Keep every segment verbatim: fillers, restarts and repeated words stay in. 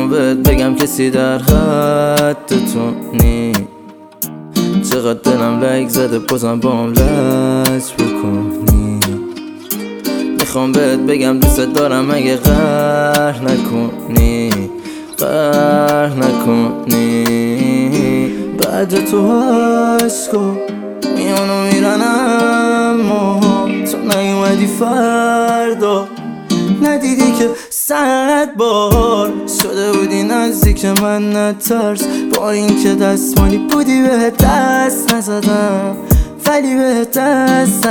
بهت بگم کسی در حد تو نی. چقدر دلم لایک زده بازم با هم لج بکنی. میخوام بهت بگم دوست دارم اگه قهر نکنی، قهر نکنی. بعد تو عشقا میانو میرن اما تو نیومدی فردا. ندیدی که صد بار شده بودی نزدیک من، نترس. با این که دستمالی بودی بهت دست نزدم، ولی بهت دست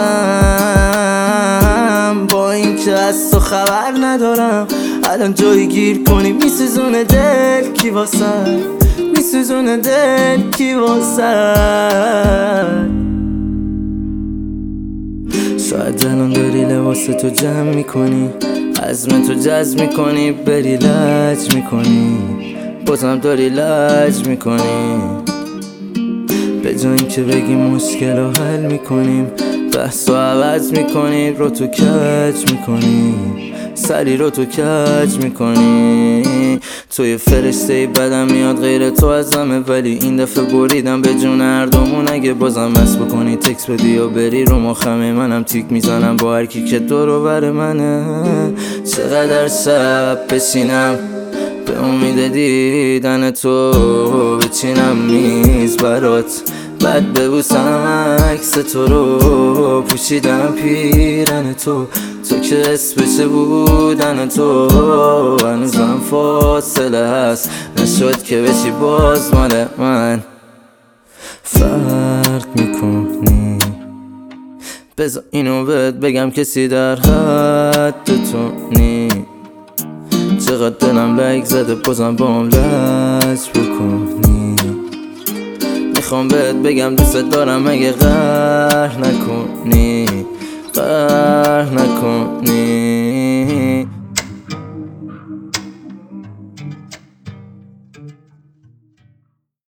نزدم. با این که از تو خبر ندارم الان جایی گیر کنی. میسوزونه دل کی واسه، میسوزونه دل کی واسه. شاید الان داری لباس تو جمع میکنی، عزم تو جذب میکنی، بری لج میکنی، بازم داری لج میکنی. به جای این که بگی مشکل رو حل میکنیم، بحث رو عوض میکنی، رو تو کج میکنی، سری رو تو کج میکنی. توی فرشته بدم میاد غیر تو از همه، ولی این دفعه بریدم به جون هر دومون. اگه بازم مس بکنی تکس بدی یا بری رو مخمه، منم تیک میزنم با هر کی که دور و بر منه. چقدر شب بشینم به امید دیدن تو، بچینم میز برات بعد ببوسم عکس تو رو، پوشیدم پیرن تو، تو که اسمش بودن تو. هنوزم فاصله هست، نشد که بشی باز مال من. فرق میکنی. بذار اینو بهت بگم کسی در حد تو نی. چقدر دلم لایک زده بازم با هم لج بکنی. میخوام بهت بگم دوست دارم اگه قهر نکنی، قهر نکنی.